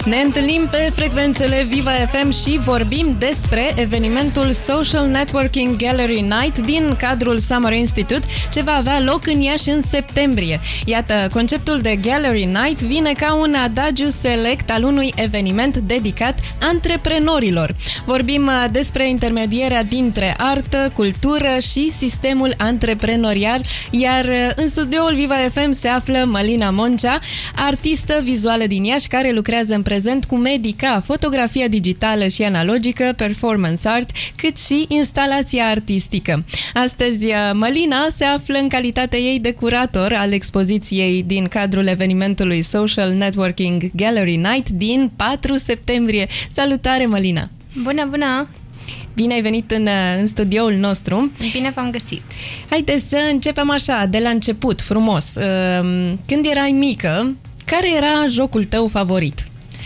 Ne întâlnim pe frecvențele Viva FM și vorbim despre evenimentul Social Networking Gallery Night din cadrul Summer Institute, ce va avea loc în Iași în septembrie. Iată, conceptul de Gallery Night vine ca un adagiu select al unui eveniment dedicat antreprenorilor. Vorbim despre intermedierea dintre artă, cultură și sistemul antreprenorial, iar în studioul Viva FM se află Mălina Moncea, artistă vizuală din Iași, care lucrează în prezent cu medii ca fotografia digitală și analogică, performance art, cât și instalația artistică. Astăzi, Mălina se află în calitatea ei de curator al expoziției din cadrul evenimentului Social Networking Gallery Night din 4 septembrie. Salutare, Mălina! Bună, bună! Bine ai venit în studioul nostru. Bine v-am găsit. Haideți să începem așa, de la început, frumos. Când erai mică, care era jocul tău favorit?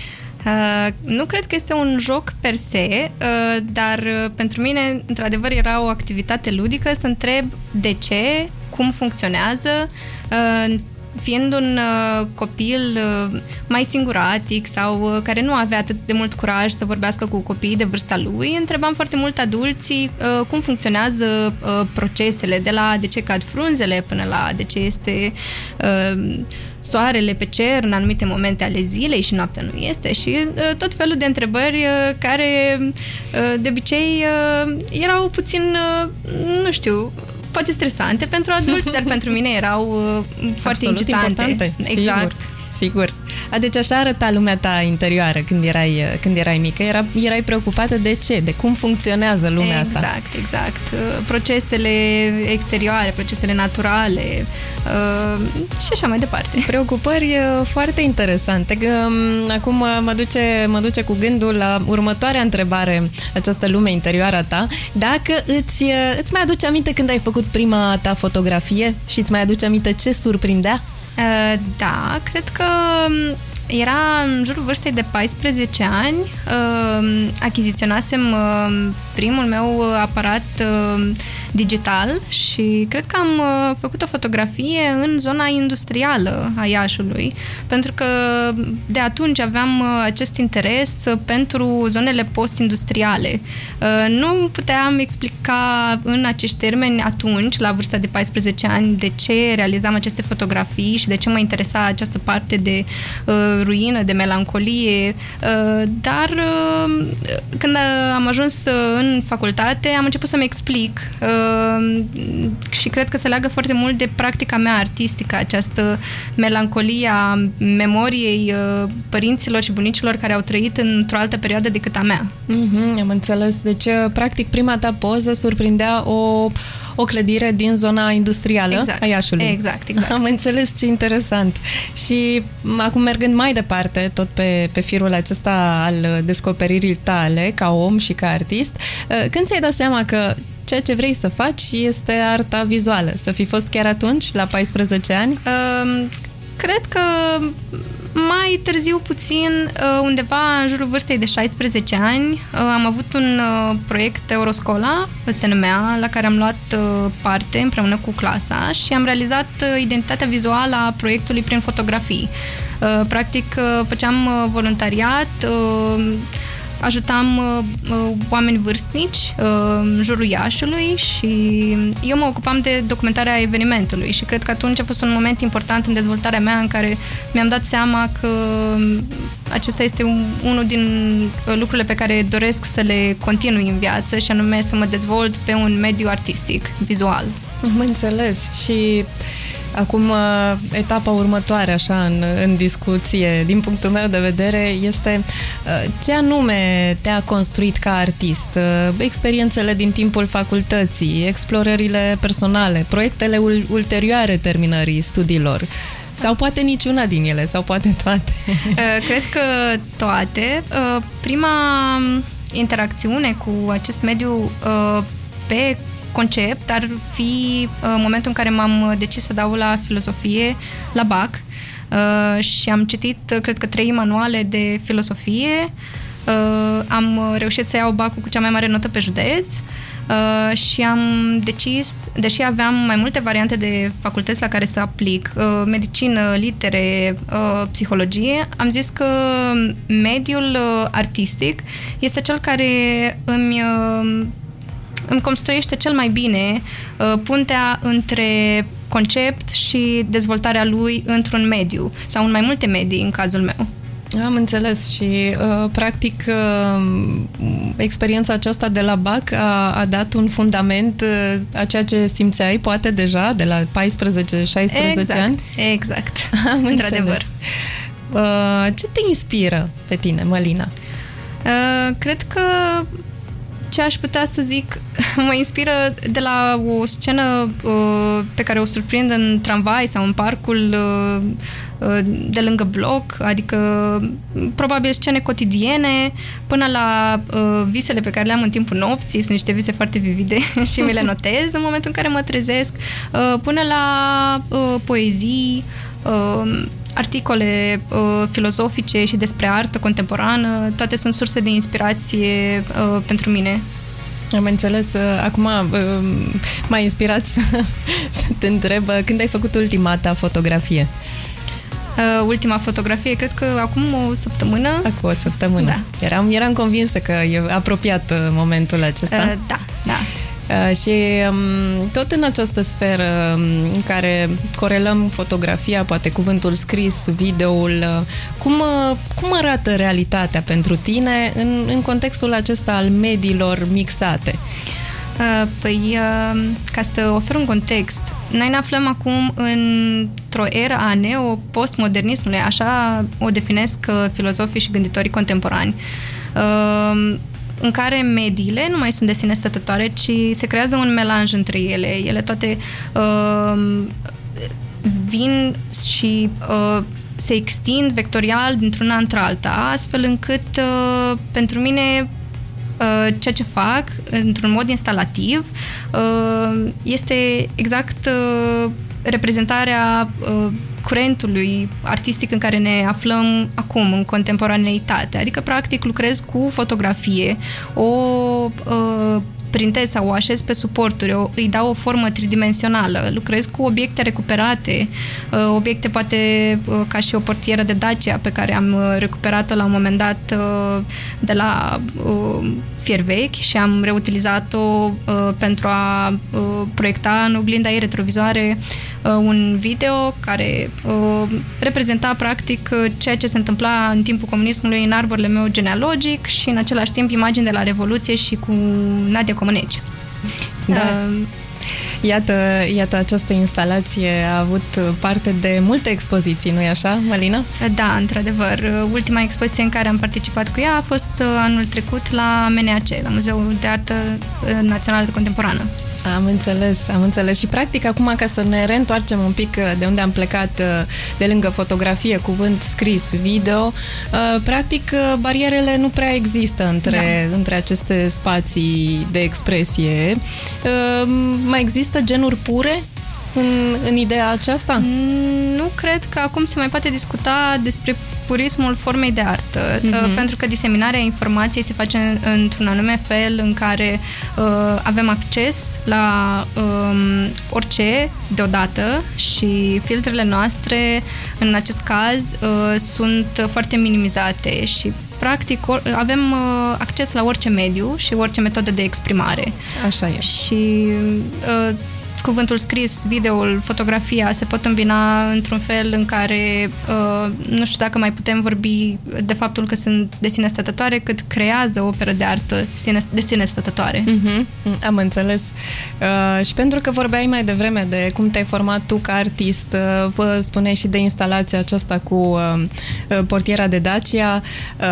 Nu cred că este un joc per se, dar pentru mine, într-adevăr, era o activitate ludică să întreb de ce, cum funcționează, fiind un copil mai singuratic sau care nu avea atât de mult curaj să vorbească cu copiii de vârsta lui, întrebam foarte mult adulții cum funcționează procesele, de la de ce cad frunzele până la de ce este soarele pe cer în anumite momente ale zilei și noaptea nu este, și tot felul de întrebări care de obicei erau puțin, nu știu, poate stresante pentru adulți, dar pentru mine erau foarte importante. Exact. Sigur. Deci așa arăta lumea ta interioară când erai mică. Erai preocupată de ce? De cum funcționează lumea asta? Exact. Procesele exterioare, procesele naturale și așa mai departe. Preocupări foarte interesante. Acum mă duce cu gândul la următoarea întrebare, această lume interioară a ta. Dacă îți mai aduce aminte când ai făcut prima ta fotografie și îți mai aduce aminte ce surprindea? Da, cred că era în jurul vârstei de 14 ani. Achiziționasem primul meu aparat digital și cred că am făcut o fotografie în zona industrială a Iașului, pentru că de atunci aveam acest interes pentru zonele post-industriale. Nu puteam explica în acești termeni atunci, la vârsta de 14 ani, de ce realizam aceste fotografii și de ce mă interesa această parte de ruină, de melancolie, dar când am ajuns în facultate am început să-mi explic și cred că se leagă foarte mult de practica mea artistică, această melancolie a memoriei părinților și bunicilor care au trăit într-o altă perioadă decât a mea. Am înțeles. Deci, practic, prima ta poză surprindea o clădire din zona industrială a Iașului. Exact. Am înțeles, ce interesant. Și acum, mergând mai departe, tot pe firul acesta al descoperirii tale, ca om și ca artist, când ți-ai dat seama că ceea ce vrei să faci este arta vizuală? Să fi fost chiar atunci, la 14 ani? Cred că mai târziu puțin, undeva în jurul vârstei de 16 ani, am avut un proiect Euroscola, se numea, la care am luat parte împreună cu clasa și am realizat identitatea vizuală a proiectului prin fotografii. Practic, făceam voluntariat, ajutam oameni vârstnici în jurul Iașului și eu mă ocupam de documentarea evenimentului și cred că atunci a fost un moment important în dezvoltarea mea în care mi-am dat seama că acesta este unul din lucrurile pe care doresc să le continui în viață, și anume să mă dezvolt pe un mediu artistic, vizual. Am înțeles. Și acum, etapa următoare, așa, în discuție, din punctul meu de vedere, este ce anume te-a construit ca artist? Experiențele din timpul facultății, explorările personale, proiectele ulterioare terminării studiilor, sau poate niciuna din ele, sau poate toate? Cred că toate. Prima interacțiune cu acest mediu pe concept ar fi momentul în care m-am decis să dau la filozofie la BAC și am citit, cred că 3 manuale de filozofie. Am reușit să iau BAC-ul cu cea mai mare notă pe județ și am decis, deși aveam mai multe variante de facultăți la care să aplic, medicină, litere, psihologie, am zis că mediul artistic este cel care îmi construiește cel mai bine puntea între concept și dezvoltarea lui într-un mediu sau în mai multe medii în cazul meu. Am înțeles și practic experiența aceasta de la BAC a dat un fundament a ceea ce simțeai poate deja de la 14-16 ani? Exact. Am într-adevăr. Ce te inspiră pe tine, Mălina? Cred că ce aș putea să zic mă inspiră de la o scenă pe care o surprind în tramvai sau în parcul de lângă bloc, adică probabil scene cotidiene, până la visele pe care le am în timpul nopții, sunt niște vise foarte vivide și mi le notez în momentul în care mă trezesc, până la poezii, articole filozofice și despre artă contemporană, toate sunt surse de inspirație pentru mine. Am înțeles. Acum m-a inspirat să te întreb când ai făcut ultima ta fotografie? Ultima fotografie, cred că acum o săptămână. Acum o săptămână. Da. Eram convinsă că e apropiat momentul acesta. Da. Și tot în această sferă în care corelăm fotografia, poate cuvântul scris, videoul, cum arată realitatea pentru tine în contextul acesta al mediilor mixate? Păi, ca să ofer un context, noi ne aflăm acum într-o era a neo-postmodernismului, așa o definesc filozofii și gânditorii contemporani, în care mediile nu mai sunt de sine stătătoare, ci se creează un melanj între ele. Ele toate vin și se extind vectorial dintr-una într-alta, astfel încât pentru mine ceea ce fac într-un mod instalativ este exact reprezentarea curentului artistic în care ne aflăm acum, în contemporaneitate. Adică, practic, lucrez cu fotografie, o printez sau o așez pe suporturi, îi dau o formă tridimensională, lucrez cu obiecte recuperate, obiecte poate ca și o portieră de Dacia pe care am recuperat-o la un moment dat de la fier vechi și am reutilizat-o pentru a proiecta în oglinda ei retrovizoare un video care reprezenta practic ceea ce se întâmpla în timpul comunismului în arborele meu genealogic și în același timp imagini de la Revoluție și cu Nadia Comăneci. Da. Iată, această instalație a avut parte de multe expoziții, nu-i așa, Mălina? Da, într-adevăr. Ultima expoziție în care am participat cu ea a fost anul trecut la MNAC, la Muzeul de Artă Națională Contemporană. Am înțeles. Și practic acum, ca să ne reîntoarcem un pic de unde am plecat, de lângă fotografie, cuvânt scris, video, practic barierele nu prea există între aceste spații de expresie. Mai există genuri pure în ideea aceasta? Nu cred că acum se mai poate discuta despre purismul formei de artă, pentru că diseminarea informației se face într-un anume fel în care avem acces la orice deodată și filtrele noastre, în acest caz, sunt foarte minimizate și practic avem acces la orice mediu și orice metodă de exprimare. Așa e. Și cuvântul scris, videoul, fotografia se pot îmbina într-un fel în care nu știu dacă mai putem vorbi de faptul că sunt de sine stătătoare, cât creează operă de artă de sine stătătoare. Am înțeles. Și pentru că vorbeai mai devreme de cum te-ai format tu ca artist, spuneai și de instalația aceasta cu portiera de Dacia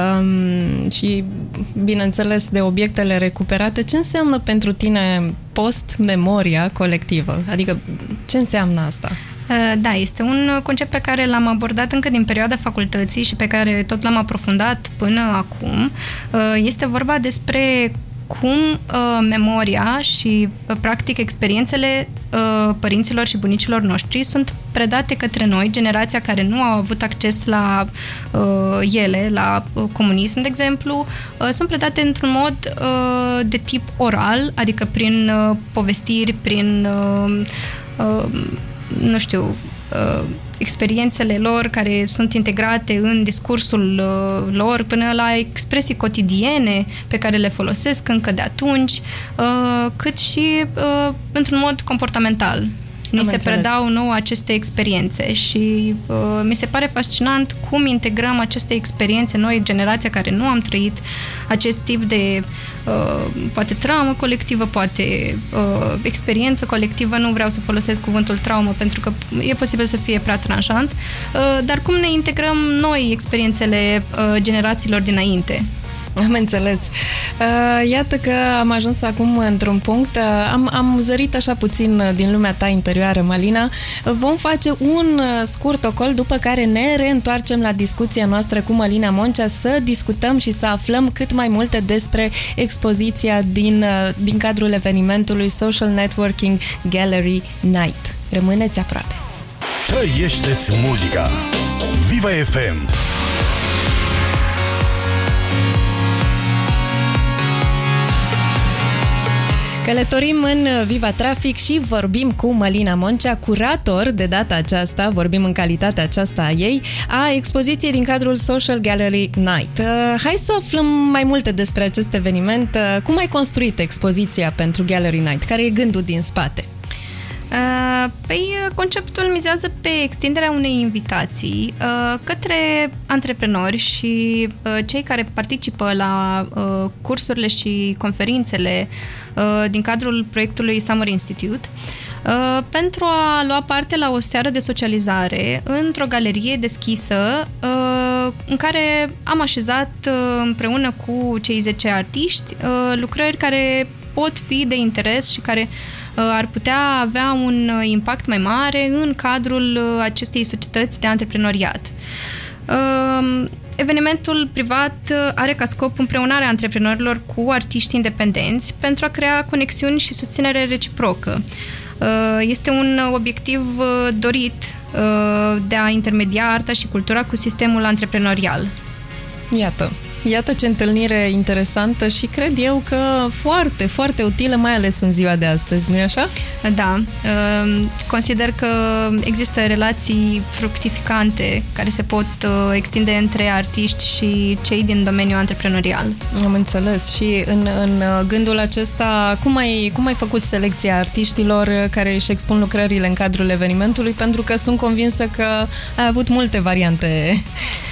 și, bineînțeles, de obiectele recuperate, ce înseamnă pentru tine post-memoria colectivă? Adică, ce înseamnă asta? Da, este un concept pe care l-am abordat încă din perioada facultății și pe care tot l-am aprofundat până acum. Este vorba despre cum memoria și, practic, experiențele părinților și bunicilor noștri sunt predate către noi, generația care nu au avut acces la ele, la comunism, de exemplu, sunt predate într-un mod de tip oral, adică prin povestiri, prin nu știu, experiențele lor care sunt integrate în discursul lor, până la expresii cotidiene pe care le folosesc încă de atunci, cât și într-un mod comportamental. Ni se predau nouă aceste experiențe și mi se pare fascinant cum integrăm aceste experiențe noi, generația care nu am trăit acest tip de poate traumă colectivă, poate experiență colectivă, nu vreau să folosesc cuvântul traumă pentru că e posibil să fie prea tranșant, dar cum ne integrăm noi experiențele generațiilor dinainte. Am înțeles. Iată că am ajuns acum într-un punct. Am zărit așa puțin din lumea ta interioară, Malina. Vom face un scurt ocol, după care ne reîntoarcem la discuția noastră cu Malina Moncea să discutăm și să aflăm cât mai multe despre expoziția din cadrul evenimentului Social Networking Gallery Night. Rămâneți aproape. Trăiește-ți muzica! Viva FM! Călătorim în Viva Traffic și vorbim cu Malina Moncea, curator, de data aceasta, vorbim în calitatea aceasta a ei, a expoziției din cadrul Social Gallery Night. Hai să aflăm mai multe despre acest eveniment. Cum ai construit expoziția pentru Gallery Night? Care e gândul din spate? Conceptul mizează pe extinderea unei invitații către antreprenori și cei care participă la cursurile și conferințele din cadrul proiectului Summer Institute pentru a lua parte la o seară de socializare într-o galerie deschisă în care am așezat împreună cu cei 10 artiști lucrări care pot fi de interes și care ar putea avea un impact mai mare în cadrul acestei societăți de antreprenoriat. Evenimentul privat are ca scop împreunarea antreprenorilor cu artiști independenți pentru a crea conexiuni și susținere reciprocă. Este un obiectiv dorit de a intermedia arta și cultura cu sistemul antreprenorial. Iată ce întâlnire interesantă și cred eu că foarte, foarte utilă, mai ales în ziua de astăzi, nu-i așa? Da. Consider că există relații fructificante care se pot extinde între artiști și cei din domeniul antreprenorial. Am înțeles. Și în gândul acesta, cum ai făcut selecția artiștilor care își expun lucrările în cadrul evenimentului? Pentru că sunt convinsă că ai avut multe variante.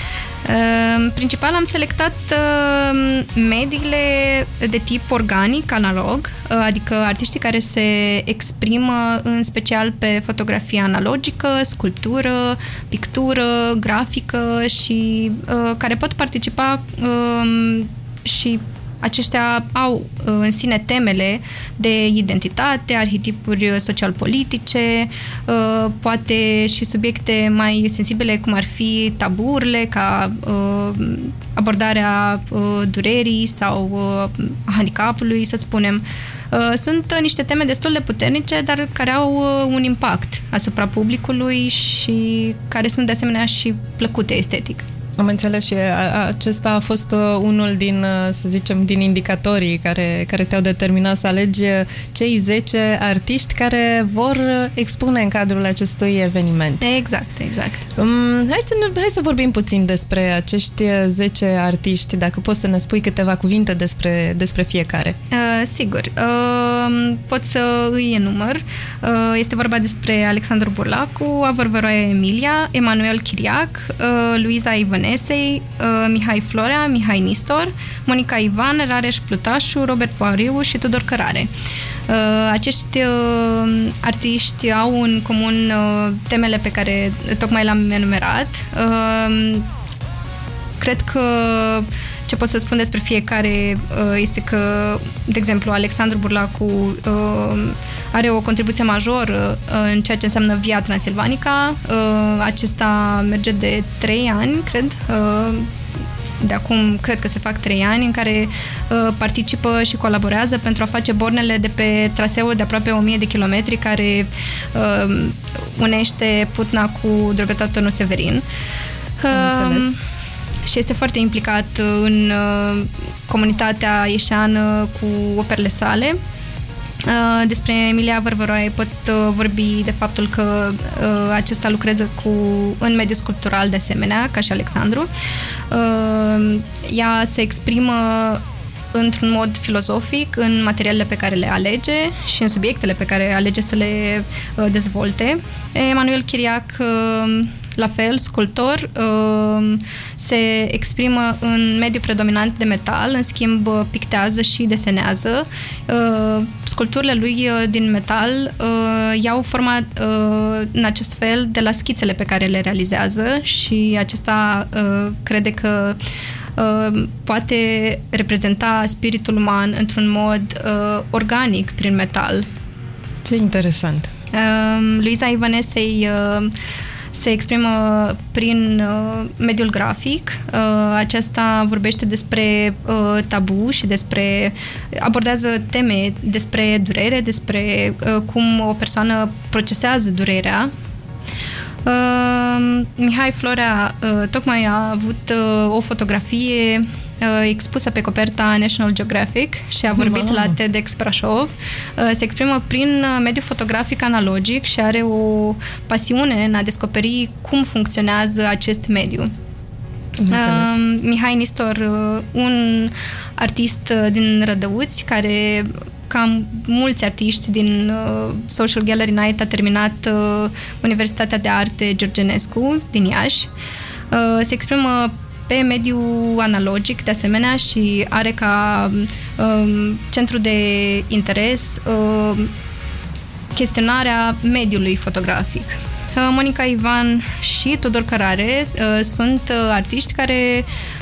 În principal am selectat mediile de tip organic, analog, adică artiștii care se exprimă în special pe fotografie analogică, sculptură, pictură, grafică și care pot participa și aceștia au în sine temele de identitate, arhetipuri social-politice, poate și subiecte mai sensibile, cum ar fi taburile, ca abordarea durerii sau handicapului, să spunem. Sunt niște teme destul de puternice, dar care au un impact asupra publicului și care sunt de asemenea și plăcute estetic. Am înțeles și acesta a fost unul din, să zicem, din indicatorii care te-au determinat să alegi cei 10 artiști care vor expune în cadrul acestui eveniment. Exact. Hai să vorbim puțin despre acești 10 artiști, dacă poți să ne spui câteva cuvinte despre fiecare. Sigur. Pot să îi enumăr. Este vorba despre Alexandru Burlacu, Avărvăroaia Emilia, Emanuel Chiriac, Luiza Ivănesei, Mihai Florea, Mihai Nistor, Monica Ivan, Rareș Plutașu, Robert Poariu și Tudor Cărare. Acești artiști au în comun temele pe care tocmai le-am enumerat. Cred că ce pot să spun despre fiecare este că, de exemplu, Alexandru Burlacu are o contribuție majoră în ceea ce înseamnă Via Transilvanica. Acesta merge de 3 ani, cred, de acum, cred că se fac 3 ani, în care participă și colaborează pentru a face bornele de pe traseul de aproape 1000 de kilometri care unește Putna cu Drobeta Turnul Severin. Înțeles. Și este foarte implicat în comunitatea ieșeană cu operele sale. Despre Emilia Vărvăroaie pot vorbi de faptul că acesta lucrează în mediul sculptural de asemenea, ca și Alexandru. Ea se exprimă într-un mod filozofic în materialele pe care le alege și în subiectele pe care alege să le dezvolte. Emanuel Chiriac, la fel, sculptor, se exprimă în mediul predominant de metal, în schimb pictează și desenează. Sculpturile lui din metal iau forma în acest fel de la schițele pe care le realizează și acesta crede că poate reprezenta spiritul uman într-un mod organic prin metal. Ce interesant! Luiza Ivanesei se exprimă prin mediul grafic. Aceasta vorbește despre tabu și abordează teme despre durere, despre cum o persoană procesează durerea. Mihai Florea tocmai a avut o fotografie expusă pe coperta National Geographic și a vorbit la TEDx Brașov. Se exprimă prin mediul fotografic analogic și are o pasiune în a descoperi cum funcționează acest mediu. Mihai Nistor, un artist din Rădăuți, care, ca mulți artiști din Social Gallery Night, a terminat Universitatea de Arte Georgenescu din Iași. Se exprimă pe mediul analogic, de asemenea, și are ca centru de interes chestionarea mediului fotografic. Monica Ivan și Tudor Cărare sunt artiști care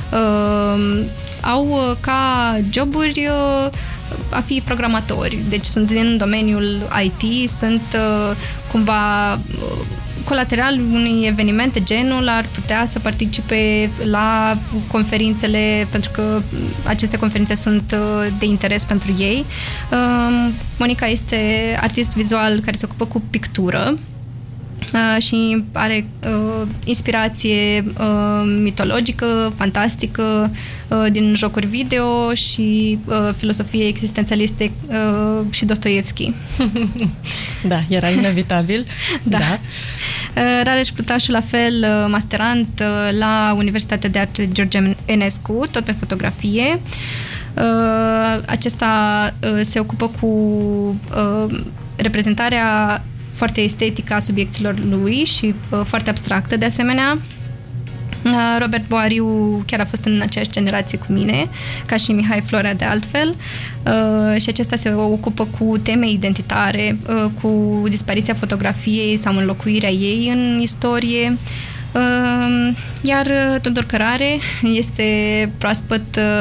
au ca joburi a fi programatori, deci sunt din domeniul IT, sunt cumva colateral unui eveniment de genul, ar putea să participe la conferințele, pentru că aceste conferințe sunt de interes pentru ei. Monica este artist vizual care se ocupă cu pictură și are inspirație mitologică, fantastică, din jocuri video și filosofie existențialiste și Dostoevski. Da, era inevitabil. Da. Rareș Plutașu, la fel, masterand la Universitatea de Arte George Enescu, tot pe fotografie. Acesta se ocupă cu reprezentarea foarte estetică a subiecților lui și foarte abstractă de asemenea. Robert Boariu chiar a fost în aceeași generație cu mine, ca și Mihai Florea de altfel, și acesta se ocupă cu teme identitare, cu dispariția fotografiei sau înlocuirea ei în istorie. Iar Tudor Cărare este proaspăt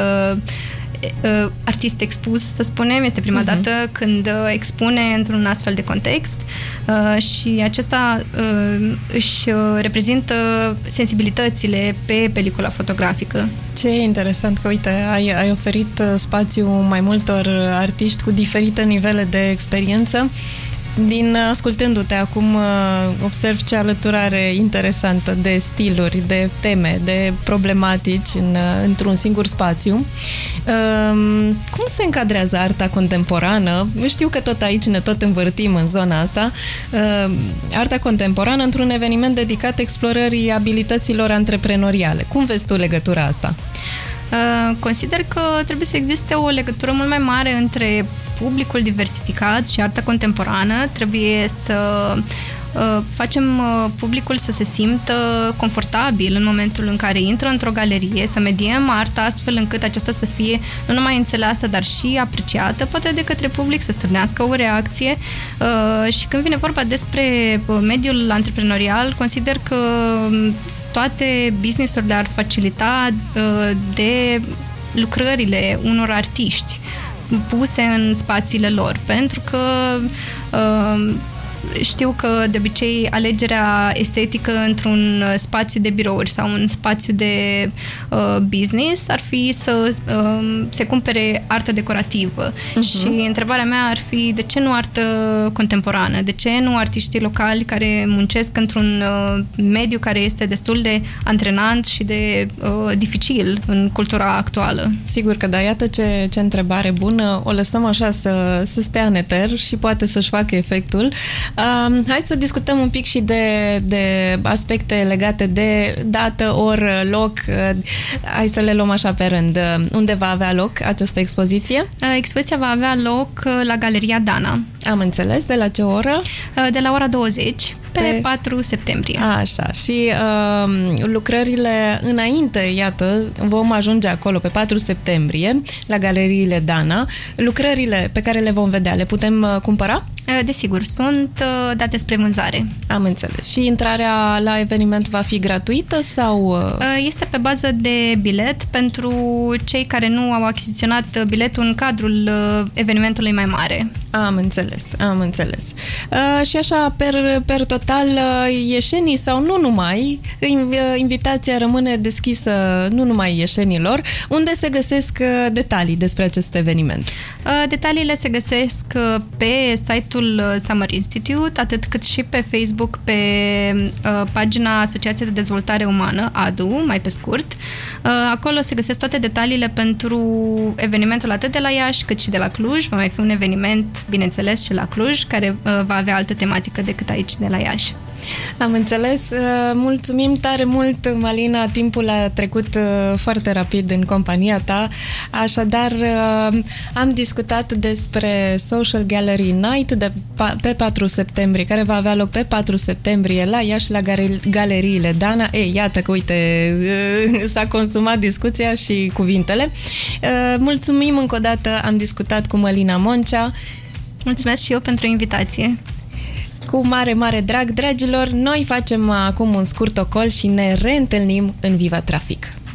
artist expus, să spunem, este prima dată când expune într-un astfel de context și acesta își reprezintă sensibilitățile pe pelicula fotografică. Ce interesant că, uite, ai oferit spațiu mai multor artiști cu diferite nivele de experiență. Ascultându-te acum, observ ce alăturare interesantă de stiluri, de teme, de problematici într-un singur spațiu. Cum se încadrează arta contemporană? Știu că tot aici ne tot învârtim în zona asta. Arta contemporană într-un eveniment dedicat explorării abilităților antreprenoriale. Cum vezi tu legătura asta? Consider că trebuie să existe o legătură mult mai mare între publicul diversificat și arta contemporană. Trebuie să facem publicul să se simtă confortabil în momentul în care intră într-o galerie, să mediem arta astfel încât aceasta să fie nu numai înțeleasă, dar și apreciată, poate de către public, să stârnească o reacție. Și când vine vorba despre mediul antreprenorial, consider că toate business-urile ar facilita de lucrările unor artiști puse în spațiile lor, pentru că știu că de obicei alegerea estetică într-un spațiu de birouri sau un spațiu de business ar fi să se cumpere artă decorativă. Și întrebarea mea ar fi: de ce nu artă contemporană? De ce nu artiștii locali care muncesc într-un mediu care este destul de antrenant și de dificil în cultura actuală? Sigur că da, iată ce întrebare bună. O lăsăm așa să stea în eter și poate să-și facă efectul. Hai să discutăm un pic și de aspecte legate de dată, oră, loc. Hai să le luăm așa pe rând. Unde va avea loc această expoziție? Expoziția va avea loc la Galeria Dana. Am înțeles. De la ce oră? De la ora 20 pe 4 septembrie. Așa. Și lucrările înainte, iată, vom ajunge acolo pe 4 septembrie la Galeriile Dana. Lucrările pe care le vom vedea, le putem cumpăra? Desigur, sunt date spre vânzare. Am înțeles. Și intrarea la eveniment va fi gratuită sau? Este pe bază de bilet pentru cei care nu au achiziționat biletul în cadrul evenimentului mai mare. Am înțeles. Și așa, per total, ieșenii sau nu numai, invitația rămâne deschisă nu numai ieșenilor. Unde se găsesc detalii despre acest eveniment? Detaliile se găsesc pe site-ul Summer Institute, atât cât și pe Facebook, pe pagina Asociației de Dezvoltare Umană, ADU, mai pe scurt. Acolo se găsesc toate detaliile pentru evenimentul atât de la Iași cât și de la Cluj. Va mai fi un eveniment, bineînțeles, și la Cluj, care va avea altă tematică decât aici de la Iași. Am înțeles. Mulțumim tare mult, Malina. Timpul a trecut foarte rapid în compania ta. Așadar, am discutat despre Social Gallery Night pe 4 septembrie, care va avea loc pe 4 septembrie la Iași, la Galeriile Dana. Iată că, uite, s-a consumat discuția și cuvintele. Mulțumim încă o dată. Am discutat cu Malina Moncea. Mulțumesc și eu pentru invitație. Cu mare, mare drag, dragilor, noi facem acum un scurt ocol și ne reîntâlnim în Viva Trafic.